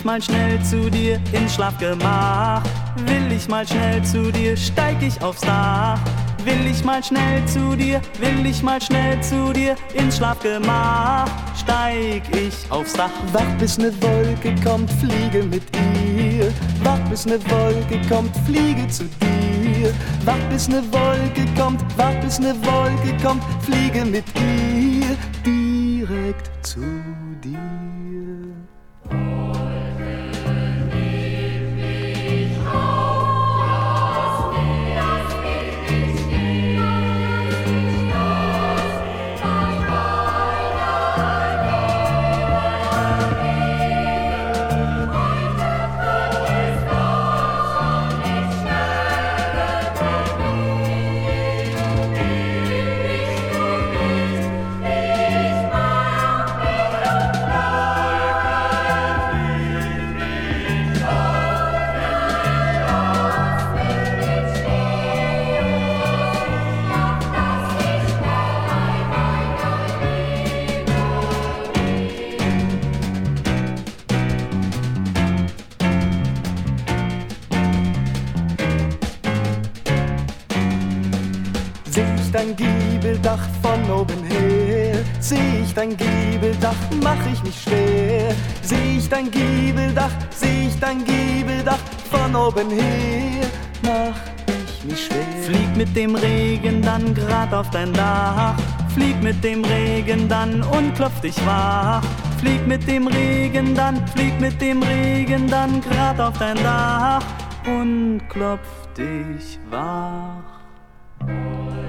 ich mal schnell zu dir ins Schlafgemach. Will ich mal schnell zu dir, steig ich aufs Dach. Will ich mal schnell zu dir, will ich mal schnell zu dir ins Schlafgemach. Steig ich aufs Dach. Wach bis ne Wolke kommt, fliege mit ihr. Wach bis ne Wolke kommt, fliege zu dir. Wach bis ne Wolke kommt, wach bis ne Wolke kommt, fliege mit ihr direkt zu dir. Dein Giebeldach von oben her, seh ich dein Giebeldach, mach ich mich schwer. Seh ich dein Giebeldach, seh ich dein Giebeldach von oben her, mach ich mich schwer. Flieg mit dem Regen dann grad auf dein Dach. Flieg mit dem Regen dann und klopf dich wach. Flieg mit dem Regen dann, flieg mit dem Regen dann grad auf dein Dach und klopf dich wach.